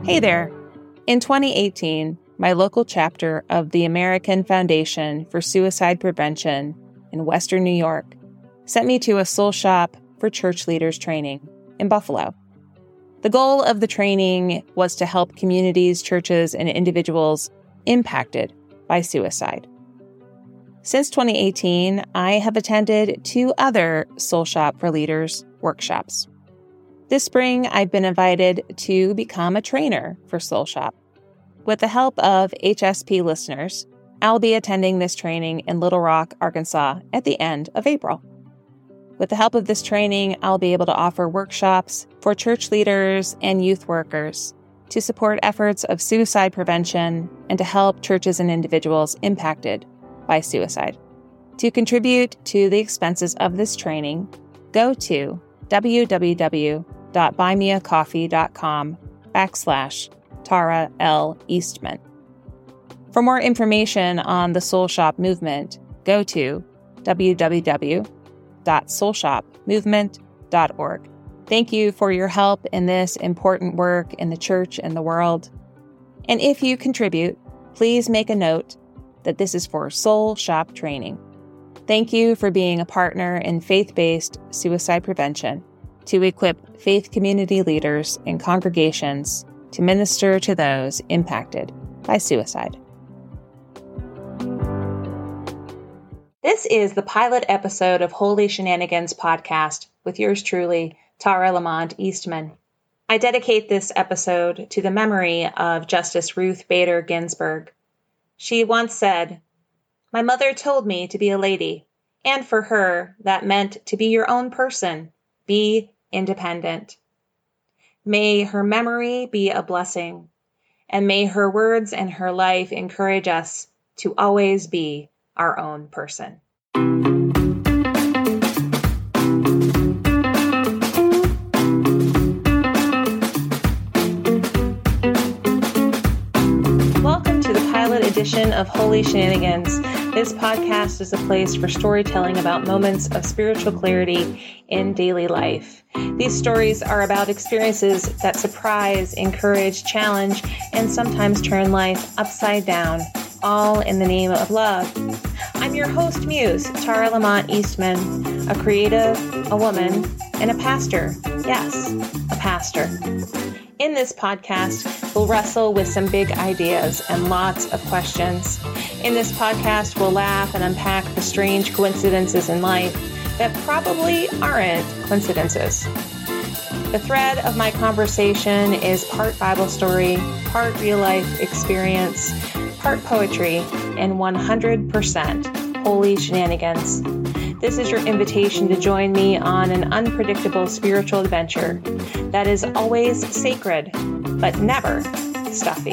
Hey there! In 2018, my local chapter of the American Foundation for Suicide Prevention in Western New York sent me to a soul shop for church leaders training in Buffalo. The goal of the training was to help communities, churches, and individuals impacted by suicide. Since 2018, I have attended 2 other Soul Shop for Leaders workshops. This spring, I've been invited to become a trainer for Soul Shop. With the help of HSP listeners, I'll be attending this training in Little Rock, Arkansas at the end of April. With the help of this training, I'll be able to offer workshops for church leaders and youth workers to support efforts of suicide prevention and to help churches and individuals impacted by suicide. To contribute to the expenses of this training, go to www.buymeacoffee.com/Tara L. Eastman. For more information on the Soul Shop movement, go to www.soulshopmovement.org. Thank you for your help in this important work in the church and the world. And if you contribute, please make a note that this is for Soul Shop training. Thank you for being a partner in faith-based suicide prevention to equip faith community leaders and congregations to minister to those impacted by suicide. This is the pilot episode of Holy Shenanigans podcast with yours truly, Tara Lamont Eastman. I dedicate this episode to the memory of Justice Ruth Bader Ginsburg. She once said, "My mother told me to be a lady, and for her, that meant to be your own person, be independent." May her memory be a blessing, and may her words and her life encourage us to always be our own person. Welcome to the pilot edition of Holy Shenanigans. This podcast is a place for storytelling about moments of spiritual clarity in daily life. These stories are about experiences that surprise, encourage, challenge, and sometimes turn life upside down, all in the name of love. I'm your host muse, Tara Lamont Eastman, a creative, a woman, and a pastor. Yes, a pastor. In this podcast, we'll wrestle with some big ideas and lots of questions. In this podcast, we'll laugh and unpack the strange coincidences in life that probably aren't coincidences. The thread of my conversation is part Bible story, part real-life experience, part poetry, and 100% holy shenanigans. This is your invitation to join me on an unpredictable spiritual adventure that is always sacred, but never stuffy.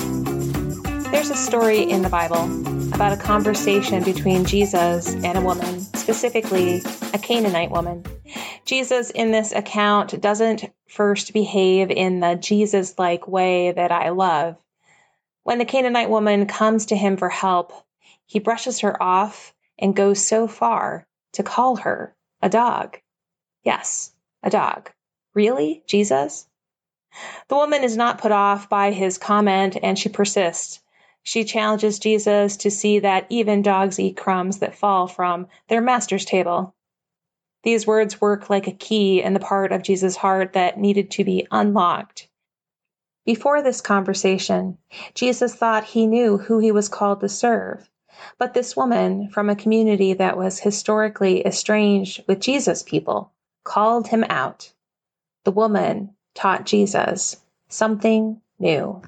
There's a story in the Bible about a conversation between Jesus and a woman, specifically a Canaanite woman. Jesus in this account doesn't first behave in the Jesus-like way that I love. When the Canaanite woman comes to him for help, he brushes her off and goes so far to call her a dog. Yes, a dog. Really, Jesus? The woman is not put off by his comment, and she persists. She challenges Jesus to see that even dogs eat crumbs that fall from their master's table. These words work like a key in the part of Jesus' heart that needed to be unlocked. Before this conversation, Jesus thought he knew who he was called to serve. But this woman from a community that was historically estranged with Jesus' people called him out. The woman taught Jesus something new.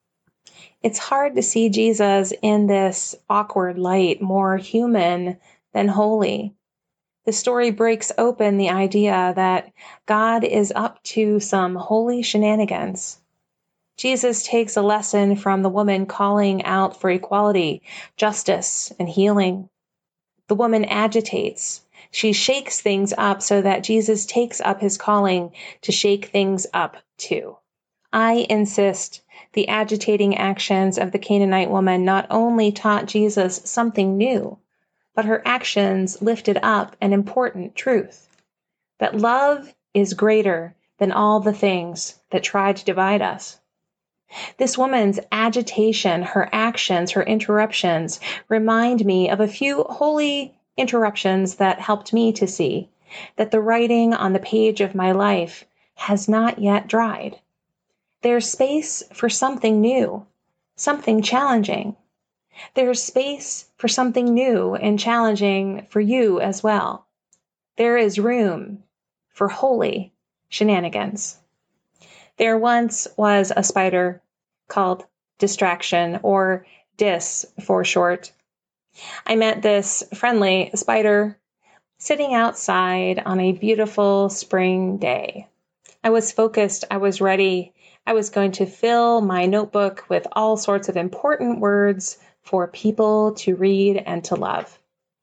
It's hard to see Jesus in this awkward light, more human than holy. The story breaks open the idea that God is up to some holy shenanigans. Jesus takes a lesson from the woman calling out for equality, justice, and healing. The woman agitates. She shakes things up so that Jesus takes up his calling to shake things up too. I insist the agitating actions of the Canaanite woman not only taught Jesus something new, but her actions lifted up an important truth, that love is greater than all the things that try to divide us. This woman's agitation, her actions, her interruptions remind me of a few holy interruptions that helped me to see that the writing on the page of my life has not yet dried. There's space for something new, something challenging. There's space for something new and challenging for you as well. There is room for holy shenanigans. There once was a spider called Distraction, or Dis for short. I met this friendly spider sitting outside on a beautiful spring day. I was focused, I was ready. I was going to fill my notebook with all sorts of important words for people to read and to love.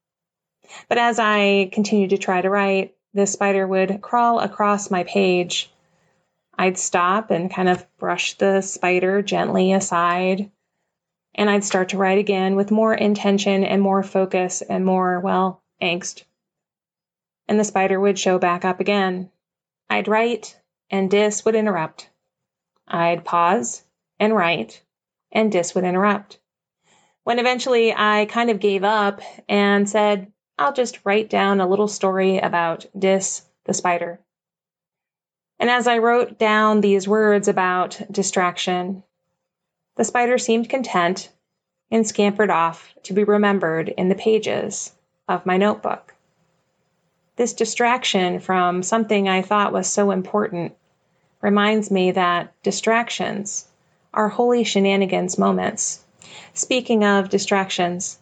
But as I continued to try to write, this spider would crawl across my page. I'd stop and kind of brush the spider gently aside, and I'd start to write again with more intention and more focus and more, angst. And the spider would show back up again. I'd write, and Dis would interrupt. I'd pause and write, and Dis would interrupt. When eventually I kind of gave up and said, I'll just write down a little story about Dis the spider. And as I wrote down these words about distraction, the spider seemed content and scampered off to be remembered in the pages of my notebook. This distraction from something I thought was so important reminds me that distractions are holy shenanigans moments. Speaking of distractions,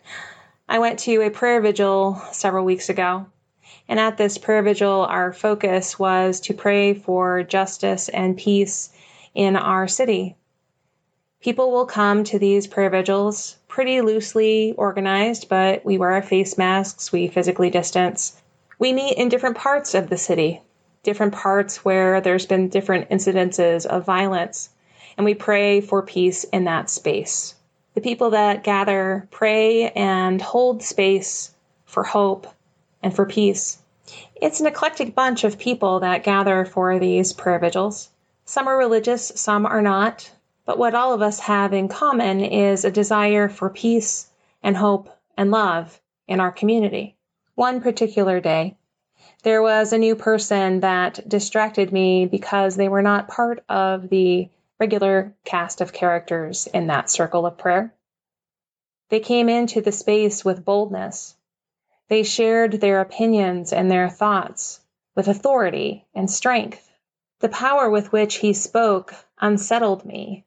I went to a prayer vigil several weeks ago. And at this prayer vigil, our focus was to pray for justice and peace in our city. People will come to these prayer vigils pretty loosely organized, but we wear our face masks, we physically distance. We meet in different parts of the city, different parts where there's been different incidences of violence, and we pray for peace in that space. The people that gather pray and hold space for hope and for peace. It's an eclectic bunch of people that gather for these prayer vigils. Some are religious, some are not, but what all of us have in common is a desire for peace and hope and love in our community. One particular day, there was a new person that distracted me because they were not part of the regular cast of characters in that circle of prayer. They came into the space with boldness. They shared their opinions and their thoughts with authority and strength. The power with which he spoke unsettled me.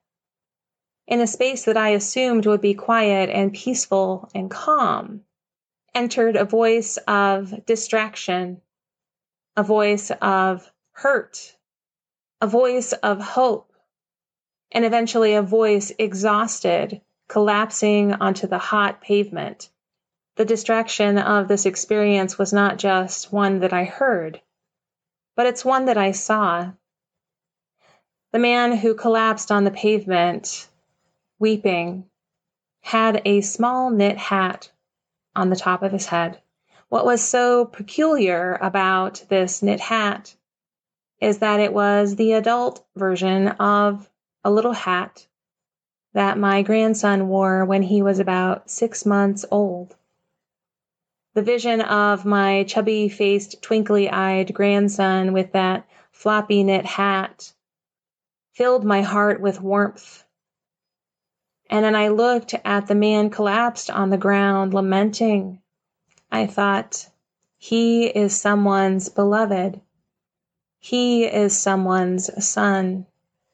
In a space that I assumed would be quiet and peaceful and calm, entered a voice of distraction, a voice of hurt, a voice of hope, and eventually a voice exhausted, collapsing onto the hot pavement. The distraction of this experience was not just one that I heard, but it's one that I saw. The man who collapsed on the pavement, weeping, had a small knit hat on the top of his head. What was so peculiar about this knit hat is that it was the adult version of a little hat that my grandson wore when he was about 6 months old. The vision of my chubby-faced, twinkly-eyed grandson with that floppy knit hat filled my heart with warmth. And then I looked at the man collapsed on the ground, lamenting. I thought, he is someone's beloved. He is someone's son.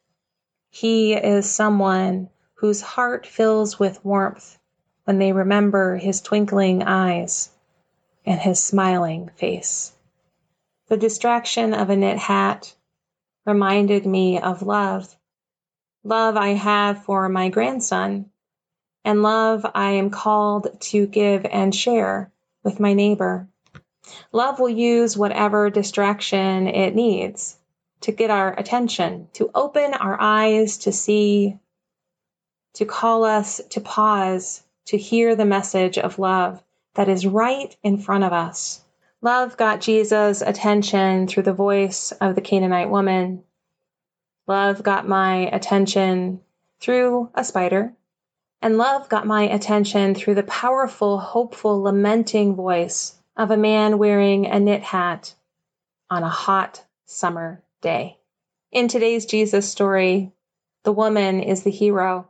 He is someone whose heart fills with warmth when they remember his twinkling eyes and his smiling face. The distraction of a knit hat reminded me of love. Love I have for my grandson, and love I am called to give and share with my neighbor. Love will use whatever distraction it needs to get our attention, to open our eyes to see, to call us to pause, to hear the message of love that is right in front of us. Love got Jesus' attention through the voice of the Canaanite woman. Love got my attention through a spider, and love got my attention through the powerful, hopeful, lamenting voice of a man wearing a knit hat on a hot summer day. In today's Jesus story, the woman is the hero.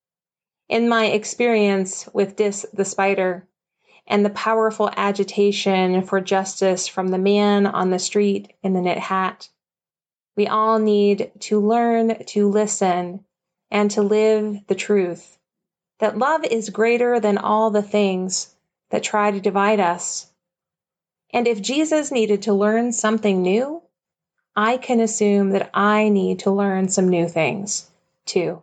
In my experience with Dis the spider and the powerful agitation for justice from the man on the street in the knit hat, we all need to learn to listen and to live the truth that love is greater than all the things that try to divide us. And if Jesus needed to learn something new, I can assume that I need to learn some new things too.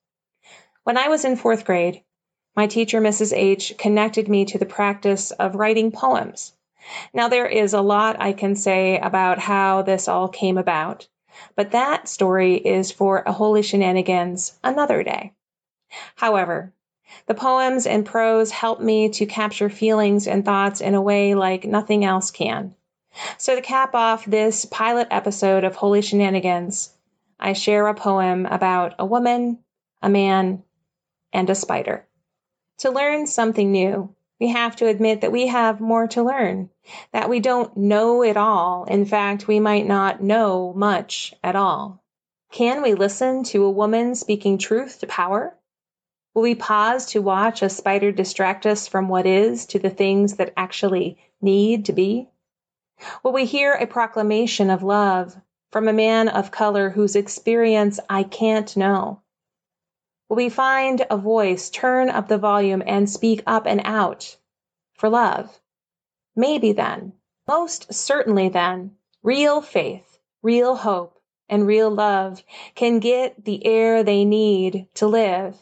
When I was in 4th grade, my teacher, Mrs. H., connected me to the practice of writing poems. Now, there is a lot I can say about how this all came about, but that story is for a Holy Shenanigans another day. However, the poems and prose help me to capture feelings and thoughts in a way like nothing else can. So to cap off this pilot episode of Holy Shenanigans, I share a poem about a woman, a man, and a spider. To learn something new, we have to admit that we have more to learn, that we don't know it all. In fact, we might not know much at all. Can we listen to a woman speaking truth to power? Will we pause to watch a spider distract us from what is to the things that actually need to be? Will we hear a proclamation of love from a man of color whose experience I can't know? Will we find a voice, turn up the volume, and speak up and out for love? Maybe then, most certainly then, real faith, real hope, and real love can get the air they need to live.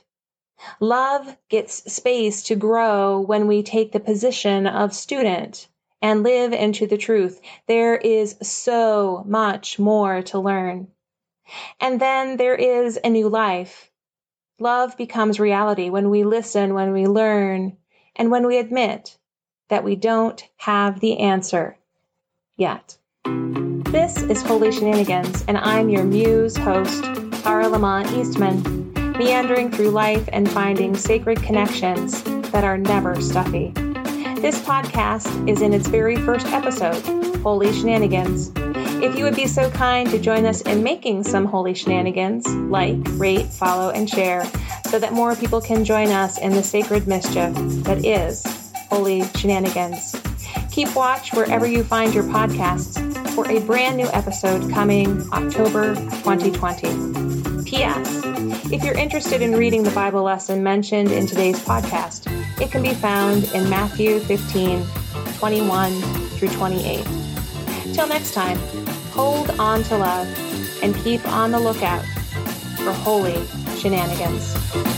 Love gets space to grow when we take the position of student and live into the truth. There is so much more to learn. And then there is a new life. Love becomes reality when we listen, when we learn, and when we admit that we don't have the answer yet. This is Holy Shenanigans, and I'm your muse host, Tara Lamont Eastman, meandering through life and finding sacred connections that are never stuffy. This podcast is in its very first episode, Holy Shenanigans. If you would be so kind to join us in making some holy shenanigans, like, rate, follow, and share, so that more people can join us in the sacred mischief that is Holy Shenanigans. Keep watch wherever you find your podcasts for a brand new episode coming October 2020. P.S. If you're interested in reading the Bible lesson mentioned in today's podcast, it can be found in Matthew 15, 21 through 28. Till next time, hold on to love and keep on the lookout for holy shenanigans.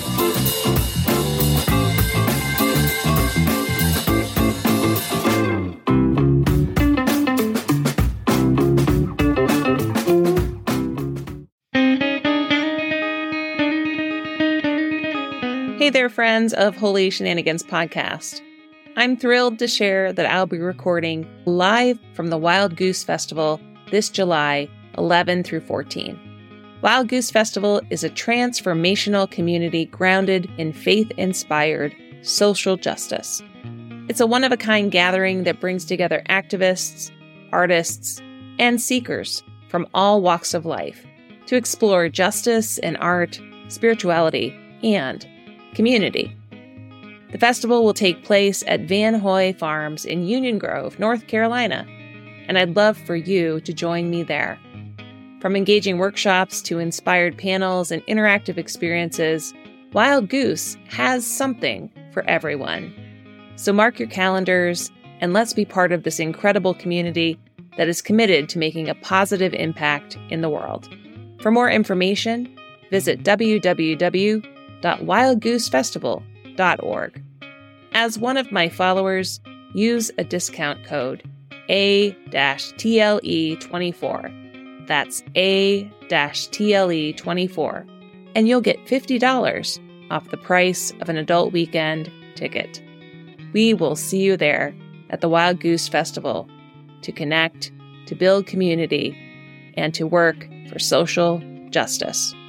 Hey there, friends of Holy Shenanigans podcast. I'm thrilled to share that I'll be recording live from the Wild Goose Festival this July 11 through 14. Wild Goose Festival is a transformational community grounded in faith-inspired social justice. It's a one-of-a-kind gathering that brings together activists, artists, and seekers from all walks of life to explore justice in art, spirituality, and community. The festival will take place at Van Hoy Farms in Union Grove, North Carolina, and I'd love for you to join me there. From engaging workshops to inspired panels and interactive experiences, Wild Goose has something for everyone. So mark your calendars and let's be part of this incredible community that is committed to making a positive impact in the world. For more information, visit www.wildgoosefestival.org. As one of my followers, use a discount code A-TLE24. That's A-TLE24. And you'll get $50 off the price of an adult weekend ticket. We will see you there at the Wild Goose Festival to connect, to build community, and to work for social justice.